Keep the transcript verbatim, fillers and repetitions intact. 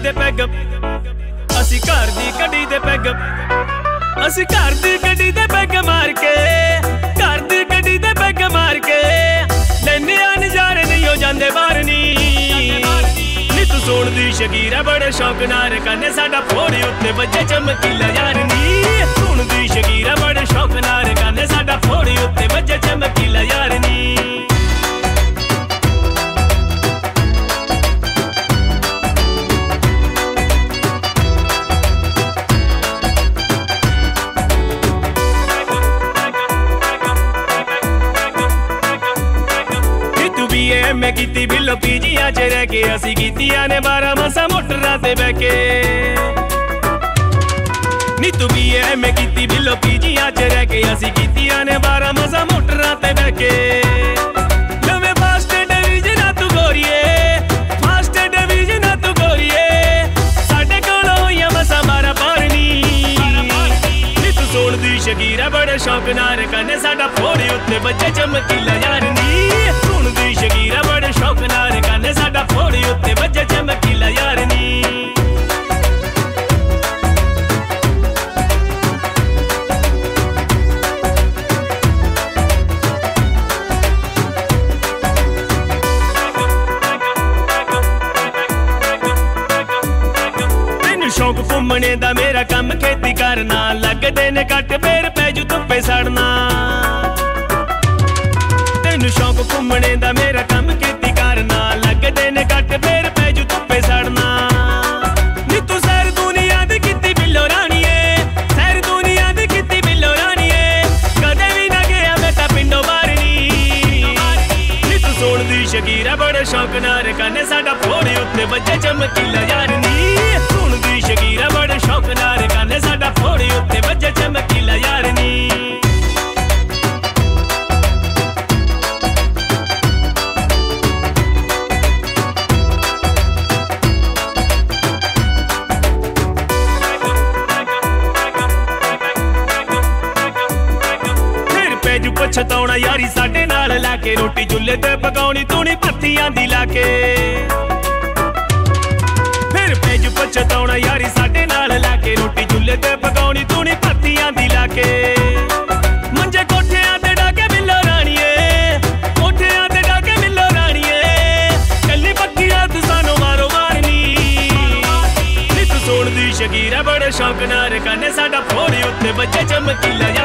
दे peg असी घर दी गड्डी दे पैग असी घर दी गड्डी दे पैग मार के घर दी गड्डी दे पैग मार के लैने आ नजारे नहीं हो जांदे बाहर नी नी तू सोण दी शकीर है बड़े शौक नाल कन्ने साडा फोड़ी उत्ते बजे चमकीला यार नी सोण दी शकीर है बड़े शौक नाल कन्ने साडा फोड़ी उत्ते बजे चमकीला यार नी मैं कीती बिलो पीजिया च रह के असी कीतिया ने बारह मसा मोटरां ते बह के नी तू भी है मैं कीती बिलो पीजिया च रह के असी कीतिया ने बारह मसा मोटरां ते बह के नवे फास्ट डिवीजन तू गोरीए फास्ट डिवीजन तू गोरीए साडे कोल होइया मसा मारा पारनी नी तू सोण दी शकीर है बड़े शौक नाल कन्ने साडा फोड़ी उत्ते बजे चमकीला यार नी सोण दी शकीर है बड़े शौक नाल कन्ने साडा फोड़ी उत्ते बजे चमकीला यार नी शौक घूमने दा मेरा कम खेती करना लगदे ने कट फेर पैजू धुप्पे सड़ना तेनू शौक घूमने दा मेरा कम खेती करना लगदे ने कट फेर पैजू धुप्पे सड़ना नी तू सैर दुनिया दी कीती बिल्लो राणीए सैर दुनिया दी कीती बिल्लो राणीए कदे भी ना गया मैं तां पिंडों बाहर नी नी तू सोण दी शकीर है बड़े शौक नाल कन्ने साडा फोड़ी उत्ते बजे चमकीला यार नी शकीर है बड़े शौक नाल कन्ने साडा फोड़ी उत्ते बजे चमकीला यार नी फिर पैजू पछताउणा यारी साडे नाल लाके रोटी चुल्हे ते पकाउणी तूनी पत्तियां दी लाके पैजू पछताउणा यारी साडे नाल लाके रोटी चुल्हे ते पकाउणी तूनी पत्तियां दी लाके मंजे कोठियां ते डाके मिलो राणीए कोठियां ते डाके मिलो राणीए कल्ली पक्कियां तू सानू मारो मारनी नी तू सोण दी शकीर है बड़े शौक नाल कन्ने साडा फोड़ी उत्ते बजे चमकीला